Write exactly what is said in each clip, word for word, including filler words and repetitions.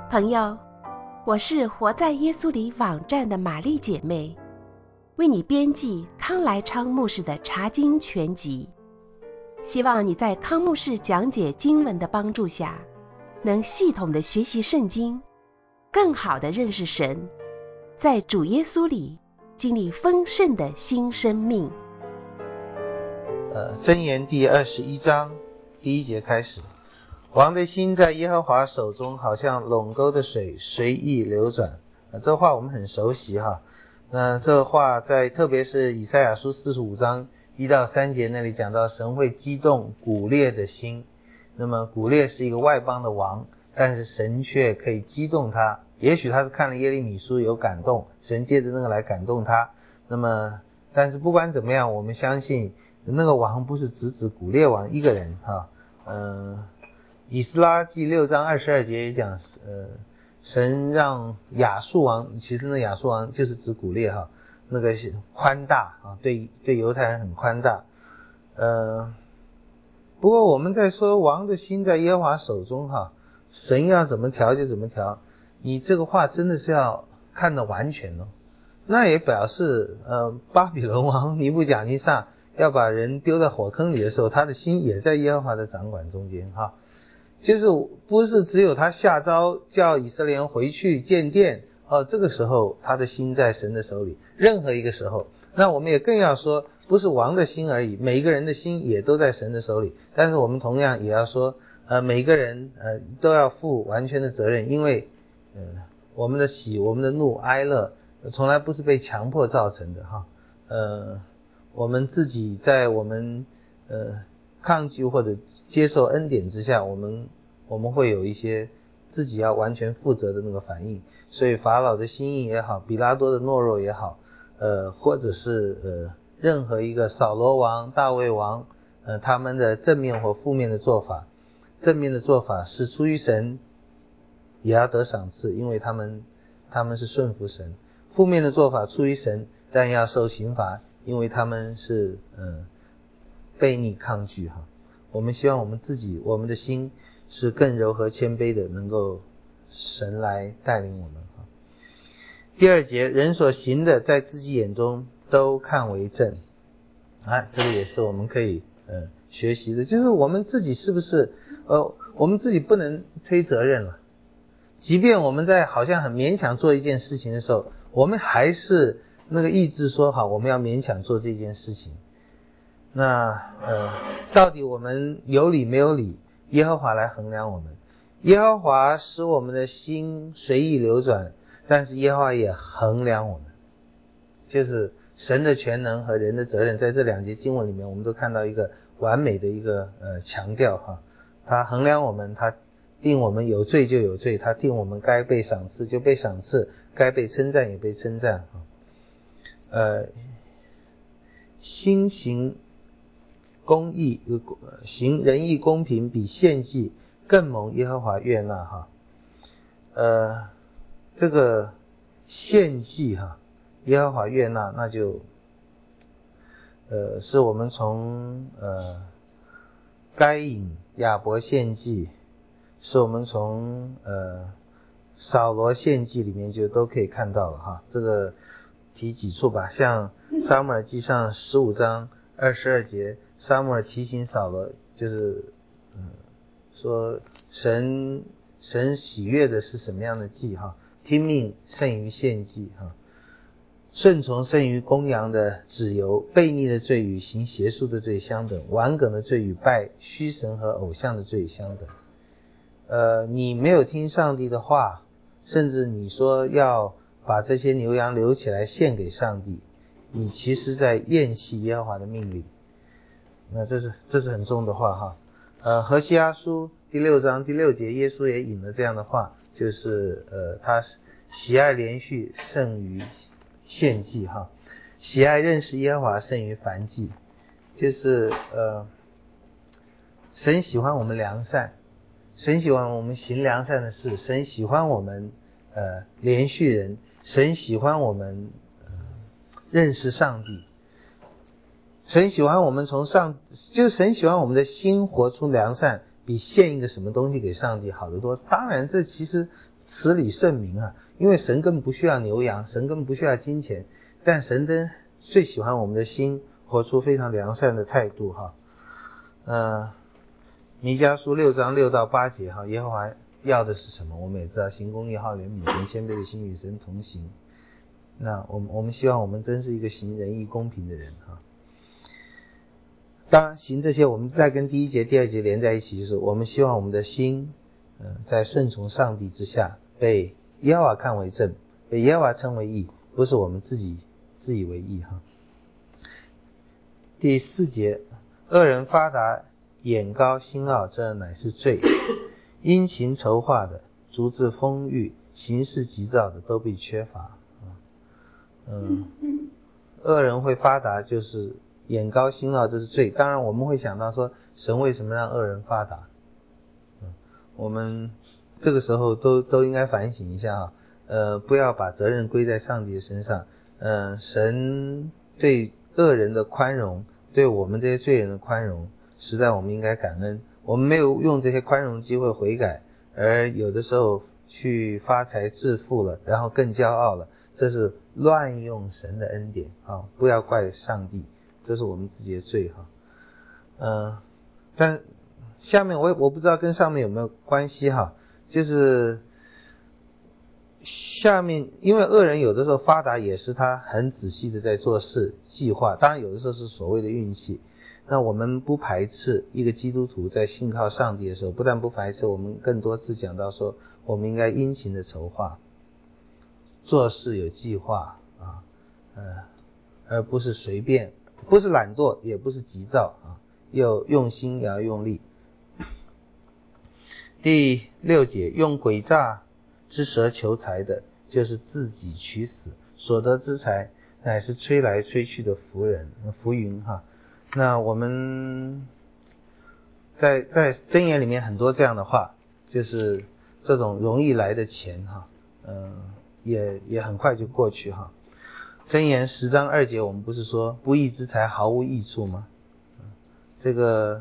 朋友，我是活在耶稣里网站的玛丽姐妹，为你编辑康来昌牧师的查经全集，希望你在康牧师讲解经文的帮助下，能系统的学习圣经，更好的认识神，在主耶稣里经历丰盛的新生命。 呃，箴言第二十一章第一节开始，王的心在耶和华手中，好像垄沟的水随意流转。呃、这话我们很熟悉哈。那这话在特别是以赛亚书四十五章一到三节那里讲到，神会激动古列的心。那么古列是一个外邦的王，但是神却可以激动他。也许他是看了耶利米书有感动，神借着那个来感动他。那么但是不管怎么样，我们相信那个王不是只指古列王一个人哈。嗯、呃，以斯拉记六章二十二节也讲，呃，神让亚述王，其实那亚述王就是指古列哈，那个宽大啊，对对犹太人很宽大。呃，不过我们在说王的心在耶和华手中哈，神要怎么调就怎么调，你这个话真的是要看得完全哦。那也表示呃，巴比伦王尼布甲尼撒要把人丢在火坑里的时候，他的心也在耶和华的掌管中间哈。就是不是只有他下诏叫以色列人回去建殿哦，这个时候他的心在神的手里，任何一个时候。那我们也更要说，不是王的心而已，每一个人的心也都在神的手里。但是我们同样也要说，呃，每一个人呃都要负完全的责任，因为呃我们的喜、我们的怒、哀乐，从来不是被强迫造成的哈。呃，我们自己在我们呃抗拒或者接受恩典之下，我们我们会有一些自己要完全负责的那个反应。所以法老的心意也好，比拉多的懦弱也好，呃，或者是呃任何一个扫罗王、大卫王，呃，他们的正面或负面的做法，正面的做法是出于神，也要得赏赐，因为他们他们是顺服神；负面的做法出于神，但要受刑罚，因为他们是呃悖逆抗拒哈。我们希望我们自己，我们的心是更柔和谦卑的，能够神来带领我们哈。第二节，人所行的在自己眼中都看为正啊，这个也是我们可以呃学习的，就是我们自己是不是呃我们自己不能推责任了，即便我们在好像很勉强做一件事情的时候，我们还是那个意志说好我们要勉强做这件事情。那呃到底我们有理没有理，耶和华来衡量我们。耶和华使我们的心随意流转，但是耶和华也衡量我们。就是神的全能和人的责任，在这两节经文里面我们都看到一个完美的一个呃强调哈。他衡量我们，他定我们有罪就有罪，他定我们该被赏赐就被赏赐，该被称赞也被称赞哈。呃心行公义，行仁义公平，比献祭更蒙耶和华悦纳哈。呃，这个献祭哈，耶和华悦纳，那就呃是我们从呃该隐亚伯献祭，是我们从呃扫罗献祭里面就都可以看到了哈。这个提几处吧，像撒母耳记上十五章二十二节，撒母耳提醒扫罗，就是嗯说神神喜悦的是什么样的祭哈？听命胜于献祭哈，顺从胜于公羊的脂油，悖逆的罪与行邪术的罪相等，顽梗的罪与拜虚神和偶像的罪相等。呃，你没有听上帝的话，甚至你说要把这些牛羊留起来献给上帝，你其实在厌弃耶和华的命令。那这是这是很重的话哈。呃，何西阿书第六章第六节，耶稣也引了这样的话，就是呃，他喜爱连续胜于献祭哈，喜爱认识耶和华胜于燔祭，就是呃，神喜欢我们良善，神喜欢我们行良善的事，神喜欢我们呃连续人，神喜欢我们呃认识上帝。神喜欢我们从上，就是神喜欢我们的心活出良善，比献一个什么东西给上帝好得多。当然这其实慈理圣明啊，因为神根本不需要牛羊，神根本不需要金钱，但神真最喜欢我们的心活出非常良善的态度哈。呃，弥迦书六章六到八节哈，耶和华要的是什么？我们也知道，行公义、好怜悯、存谦卑的心，与神同行。那我们我们希望我们真是一个行仁义公平的人哈。当然行这些，我们再跟第一节第二节连在一起，就是我们希望我们的心呃，在顺从上帝之下，被耶和华看为正，被耶和华称为义，不是我们自己自以为义哈。第四节，恶人发达，眼高心傲，这乃是罪。殷勤筹划的，足智丰裕，行事急躁的，都必缺乏。嗯，恶人会发达，就是眼高心傲，这是罪。当然我们会想到说，神为什么让恶人发达？嗯，我们这个时候都都应该反省一下啊，呃，不要把责任归在上帝的身上。呃，神对恶人的宽容，对我们这些罪人的宽容，实在我们应该感恩。我们没有用这些宽容的机会悔改，而有的时候去发财致富了，然后更骄傲了，这是乱用神的恩典啊！不要怪上帝，这是我们自己的罪哈。呃，但下面我我不知道跟上面有没有关系哈，就是下面因为恶人有的时候发达也是他很仔细的在做事计划，当然有的时候是所谓的运气。那我们不排斥一个基督徒在信靠上帝的时候，不但不排斥，我们更多次讲到说，我们应该殷勤的筹划，做事有计划啊，呃，而不是随便，不是懒惰，也不是急躁啊，又用心也要用力。第六节，用诡诈之舌求财的，就是自己取死，所得之财乃是吹来吹去的浮人浮云哈。那我们在在箴言里面很多这样的话，就是这种容易来的钱哈，嗯、呃，也也很快就过去哈。箴言十章二节，我们不是说不义之财毫无益处吗？这个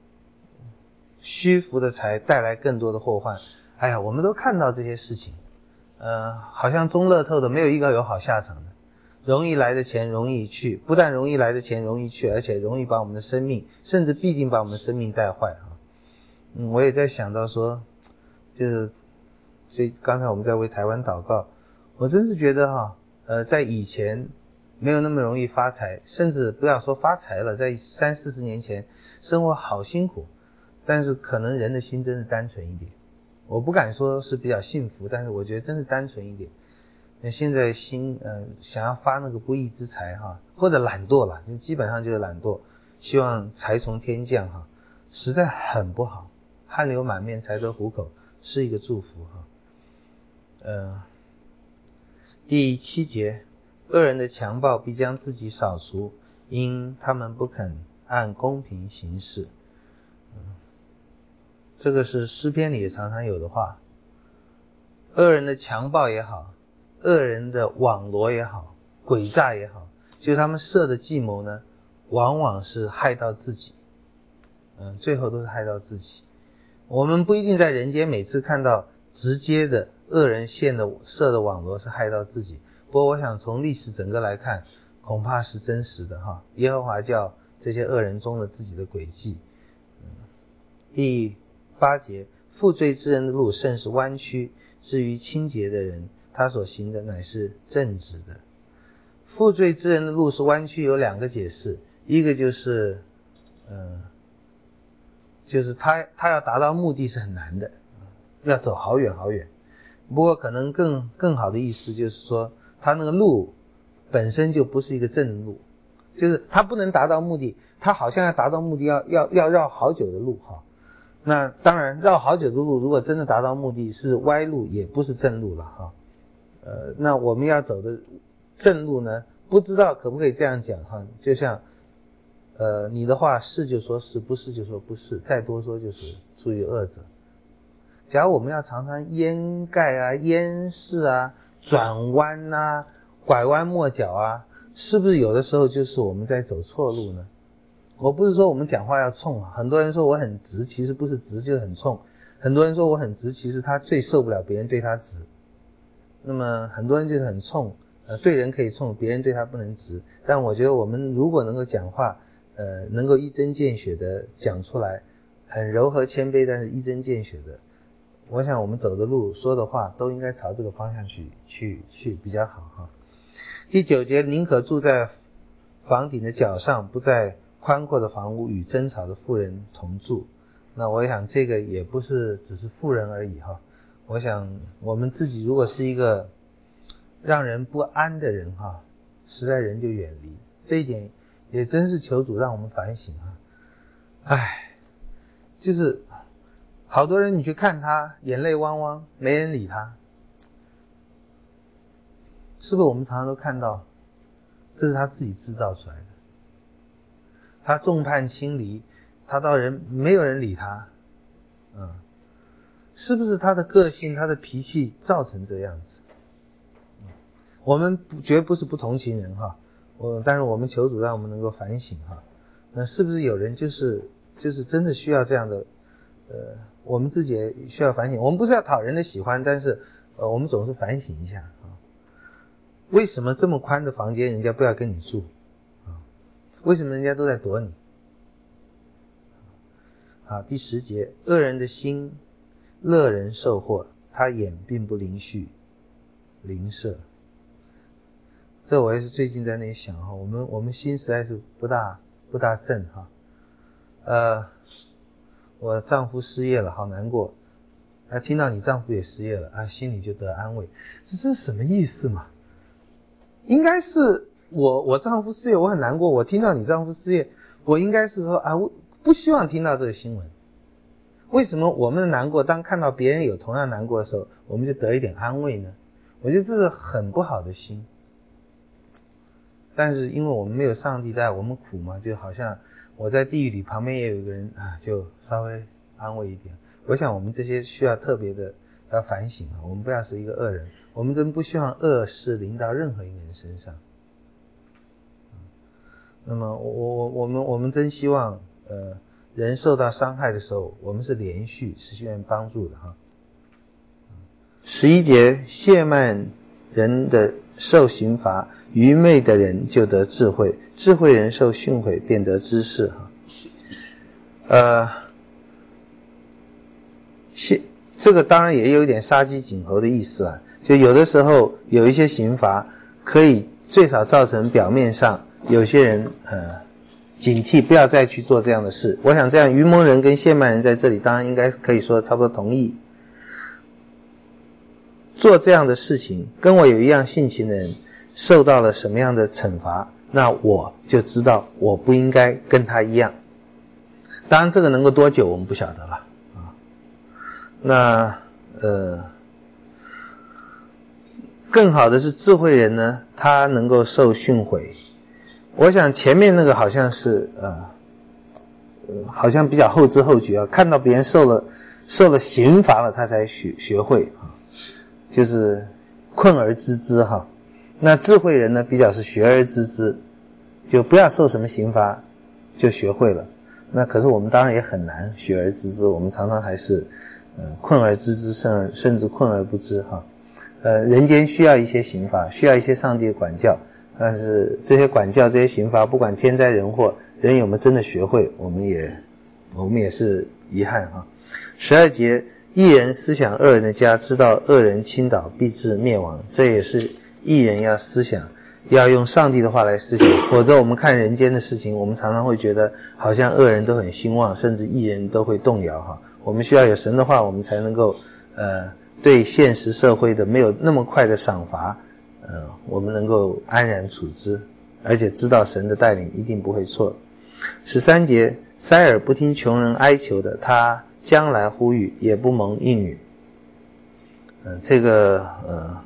虚浮的财带来更多的祸患。哎呀，我们都看到这些事情，呃，好像中乐透的没有一个有好下场的。容易来的钱容易去，不但容易来的钱容易去，而且容易把我们的生命，甚至必定把我们的生命带坏啊。嗯，我也在想到说，就是所以刚才我们在为台湾祷告，我真是觉得哈，呃，在以前没有那么容易发财，甚至不要说发财了，在三四十年前生活好辛苦，但是可能人的心真是单纯一点。我不敢说是比较幸福，但是我觉得真是单纯一点。那现在心呃想要发那个不义之财哈，或者懒惰了，基本上就是懒惰，希望财从天降哈，实在很不好。汗流满面才得糊口，是一个祝福哈。呃，第七节，恶人的强暴必将自己扫除，因他们不肯按公平行事。嗯，这个是诗篇里也常常有的话。恶人的强暴也好，恶人的网罗也好，诡诈也好，就是他们设的计谋呢，往往是害到自己，嗯，最后都是害到自己。我们不一定在人间每次看到直接的恶人现的设的网罗是害到自己，不过我想从历史整个来看，恐怕是真实的哈。耶和华叫这些恶人中了自己的诡计。嗯，第八节，负罪之人的路甚是弯曲，至于清洁的人，他所行的乃是正直的。负罪之人的路是弯曲，有两个解释，一个就是呃就是他他要达到目的是很难的，要走好远好远。不过可能更更好的意思就是说，他那个路本身就不是一个正路，就是他不能达到目的，他好像要达到目的要要要绕好久的路哈。那当然绕好久的路，如果真的达到目的是歪路，也不是正路了哈。呃，那我们要走的正路呢，不知道可不可以这样讲哈，就像呃，你的话是就说是，不是就说不是，再多说就是出于恶者。假如我们要常常掩盖啊、掩饰啊、转弯啊、拐弯抹角啊，是不是有的时候就是我们在走错路呢？我不是说我们讲话要冲啊，很多人说我很直，其实不是直就是很冲， 很多人说我很直，其实他最受不了别人对他直。那么很多人就是很冲，呃，对人可以冲，别人对他不能直。但我觉得我们如果能够讲话，呃，能够一针见血的讲出来，很柔和谦卑，但是一针见血的，我想我们走的路说的话都应该朝这个方向去去去比较好哈。第九节，宁可住在房顶的角上，不在宽阔的房屋与争吵的妇人同住。那我想这个也不是只是妇人而已哈。我想我们自己如果是一个让人不安的人哈，实在人就远离。这一点也真是求主让我们反省哈。唉，就是好多人你去看他眼泪汪汪，没人理他，是不是我们常常都看到这是他自己制造出来的？他众叛亲离，他到人没有人理他，嗯，是不是他的个性他的脾气造成这样子？嗯、我们不绝不是不同情人哈，我但是我们求主让我们能够反省哈。那是不是有人就是就是真的需要这样的呃我们自己也需要反省。我们不是要讨人的喜欢，但是呃我们总是反省一下啊。为什么这么宽的房间人家不要跟你住啊？为什么人家都在躲你？好，第十节，恶人的心乐人受祸，他眼并不灵续灵舍。这我也是最近在那里想哈，我们我们心实在是不大不大正哈。呃，我丈夫失业了，好难过。啊，听到你丈夫也失业了，啊，心里就得安慰。这这是什么意思嘛？应该是我我丈夫失业，我很难过。我听到你丈夫失业，我应该是说啊，我不希望听到这个新闻。为什么我们的难过，当看到别人有同样难过的时候，我们就得一点安慰呢？我觉得这是很不好的心。但是因为我们没有上帝带我们苦嘛，就好像我在地狱里旁边也有一个人啊，就稍微安慰一点。我想我们这些需要特别的要反省啊，我们不要是一个恶人，我们真不希望恶事临到任何一个人身上。那么我我我们我们真希望呃人受到伤害的时候，我们是连续是需要帮助的哈。十一节，亵慢人的受刑罚，愚昧的人就得智慧，智慧人受训诲便得知识哈。呃，这个当然也有点杀鸡儆猴的意思啊，就有的时候有一些刑罚可以最少造成表面上有些人呃警惕不要再去做这样的事。我想这样愚蒙人跟亵慢人在这里当然应该可以说差不多同意。做这样的事情跟我有一样性情的人受到了什么样的惩罚，那我就知道我不应该跟他一样。当然这个能够多久我们不晓得了啊。那呃更好的是智慧人呢，他能够受训诲。我想前面那个好像是呃呃好像比较后知后觉啊，看到别人受了受了刑罚了他才学学会啊，就是困而知之哈。那智慧人呢比较是学而知之，就不要受什么刑罚就学会了。那可是我们当然也很难学而知之，我们常常还是呃困而知之，甚甚至困而不知哈。呃人间需要一些刑罚，需要一些上帝的管教，但是这些管教这些刑罚不管天灾人祸，人有没有真的学会，我们也我们也是遗憾哈。十二节，义人思想恶人的家，知道恶人倾倒必致灭亡。这也是义人要思想，要用上帝的话来思想，否则我们看人间的事情，我们常常会觉得好像恶人都很兴旺，甚至义人都会动摇哈。我们需要有神的话，我们才能够呃对现实社会的没有那么快的赏罚，呃我们能够安然处之，而且知道神的带领一定不会错。十三节，塞耳不听穷人哀求的，他将来呼吁也不蒙应允。呃这个呃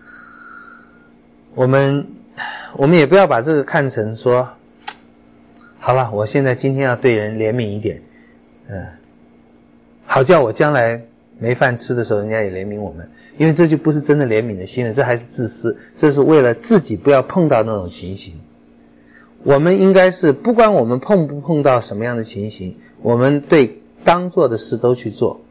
我们我们也不要把这个看成说好了，我现在今天要对人怜悯一点，呃好叫我将来没饭吃的时候人家也怜悯我们，因为这就不是真的怜悯的心了，这还是自私，这是为了自己不要碰到那种情形。我们应该是不管我们碰不碰到什么样的情形，我们对当做的事都去做，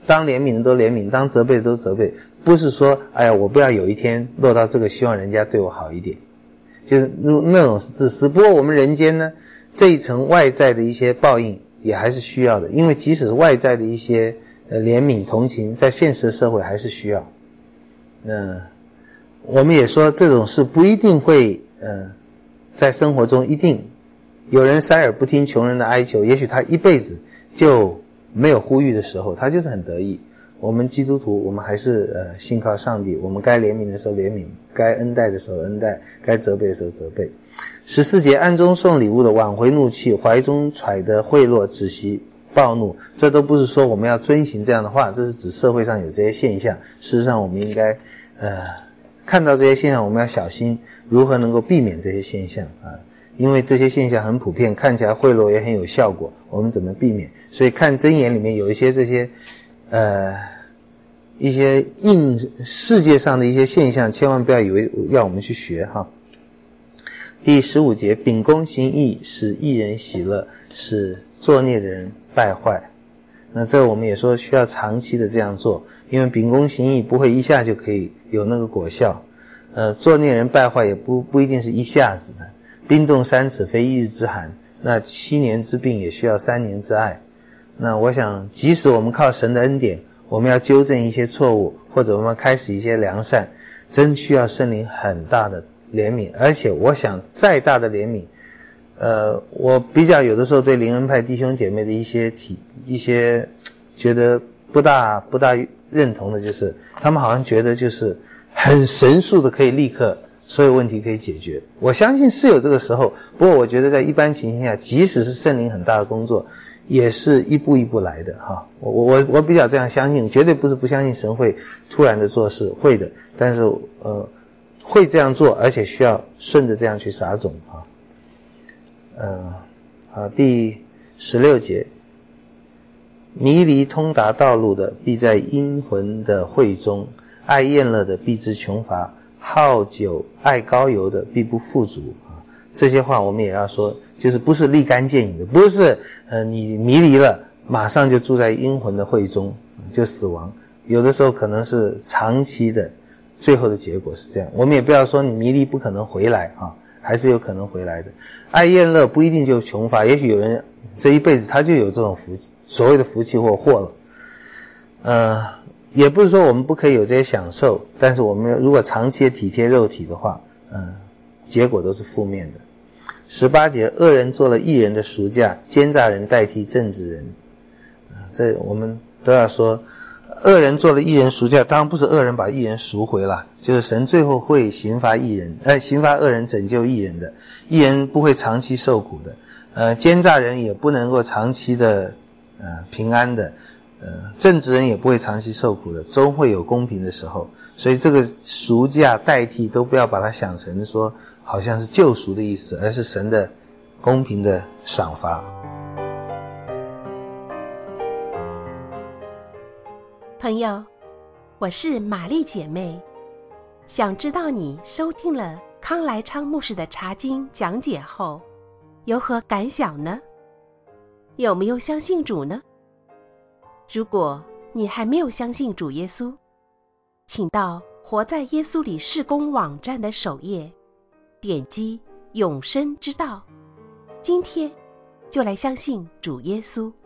当怜悯的都怜悯，当责备的都责备，不是说哎呀我不要有一天落到这个希望人家对我好一点，就是那种是自私。不过我们人间呢，这一层外在的一些报应也还是需要的，因为即使外在的一些呃怜悯同情，在现实社会还是需要。那我们也说这种事不一定会呃在生活中一定有人塞耳不听穷人的哀求，也许他一辈子就没有呼吁的时候，他就是很得意。我们基督徒我们还是呃信靠上帝，我们该怜悯的时候怜悯，该恩待的时候恩待，该责备的时候责备。十四节，暗中送礼物的挽回怒气，怀中揣的贿赂，止息暴怒。这都不是说我们要遵行这样的话，这是指社会上有这些现象。事实上我们应该呃看到这些现象，我们要小心如何能够避免这些现象啊，因为这些现象很普遍，看起来贿赂也很有效果，我们怎么避免？所以看箴言里面有一些这些呃一些应世界上的一些现象，千万不要以为要我们去学哈。第十五节，秉公行义，使义人喜乐，使作孽的人败坏。那这我们也说需要长期的这样做，因为秉公行义不会一下就可以有那个果效，呃，作孽人败坏也不不一定是一下子的。冰冻三尺非一日之寒，那七年之病也需要三年之爱。那我想即使我们靠神的恩典，我们要纠正一些错误，或者我们开始一些良善，真需要圣灵很大的怜悯。而且我想再大的怜悯，呃，我比较有的时候对灵恩派弟兄姐妹的一些体一些觉得不大不大认同的，就是他们好像觉得就是很神速的可以立刻所有问题可以解决。我相信是有这个时候，不过我觉得在一般情形下，即使是圣灵很大的工作，也是一步一步来的哈。我我我比较这样相信，绝对不是不相信神会突然的做事，会的，但是呃会这样做，而且需要顺着这样去撒种啊。呃好，第十六节，迷离通达道路的，必在阴魂的会中；爱宴乐的，必致穷乏；好酒爱膏油的，必不富足啊。这些话我们也要说，就是不是立竿见影的，不是呃你迷离了马上就住在阴魂的会中就死亡，有的时候可能是长期的，最后的结果是这样。我们也不要说你迷离不可能回来啊，还是有可能回来的。爱宴乐不一定就穷乏，也许有人这一辈子他就有这种福气，所谓的福气或祸了。呃，也不是说我们不可以有这些享受，但是我们如果长期的体贴肉体的话，呃，结果都是负面的。十八节，恶人做了义人的赎价，奸诈人代替正直人。呃、这我们都要说，恶人做了义人赎价，当然不是恶人把义人赎回了，就是神最后会刑罚义人，呃，刑罚恶人，拯救义人的。义人不会长期受苦的，呃，奸诈人也不能够长期的呃平安的，呃，正直人也不会长期受苦的，终会有公平的时候。所以这个赎价代替都不要把它想成说好像是救赎的意思，而是神的公平的赏罚。 朋友，我是玛丽姐妹，想知道你收听了康来昌牧师的查经讲解后有何感想呢？有没有相信主呢？如果你还没有相信主耶稣，请到活在耶稣里事工网站的首页，点击永生之道，今天就来相信主耶稣。